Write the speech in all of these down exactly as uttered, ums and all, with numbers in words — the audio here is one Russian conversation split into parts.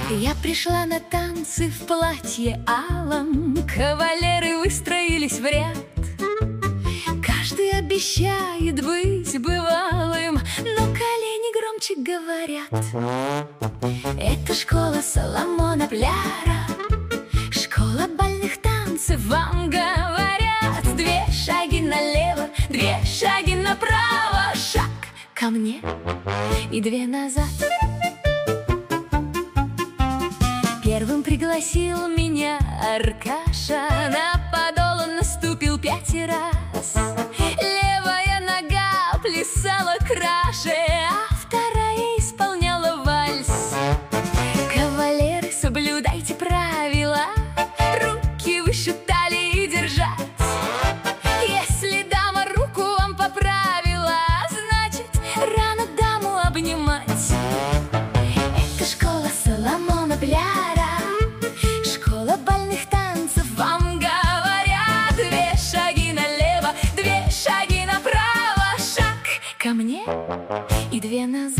Я пришла на танцы в платье алом, кавалеры выстроились в ряд. Каждый обещает быть бывалым, но колени громче говорят. Это школа Соломона Пляра, школа бальных танцев, вам говорят. Две шаги налево, две шаги направо, шаг ко мне и две назад. Первым пригласил меня Аркаша, на подол он наступил пять раз. Левая нога плясала краше, а вторая исполняла вальс. Кавалеры, соблюдайте правила, руки выше талии держать. Если дама руку вам поправила, значит, рано даму обнимать. Это школа Соломона Пляра, школа бальных танцев, вам говорят. Две шаги налево, две шаги направо, шаг ко мне и две назад.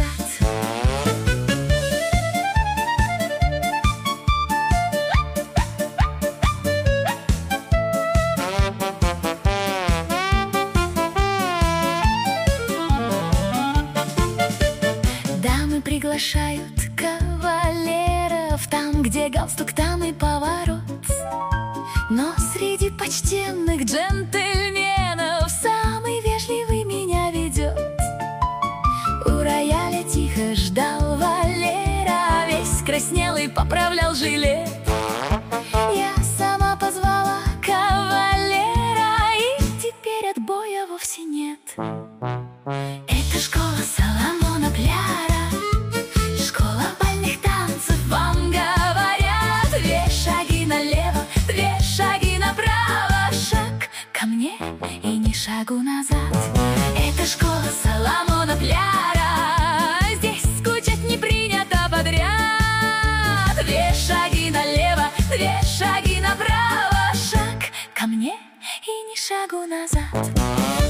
Дамы приглашают кавалеров, там, где галстук, там и поворот. Но среди почтенных джентльменов самый вежливый меня ведет. У рояля тихо ждал Валера, весь краснел и поправлял жилет. Я сама позвала кавалера, и теперь отбоя вовсе нет. Это школа Соломона Пляра, школа бальных танцев, вам говорят. Две шаги налево, две шаги направо, шаг ко мне и ни шагу назад. Это школа Соломона Пляра, здесь скучать не принято подряд. Две шаги налево, две шаги направо, шаг ко мне и ни шагу назад.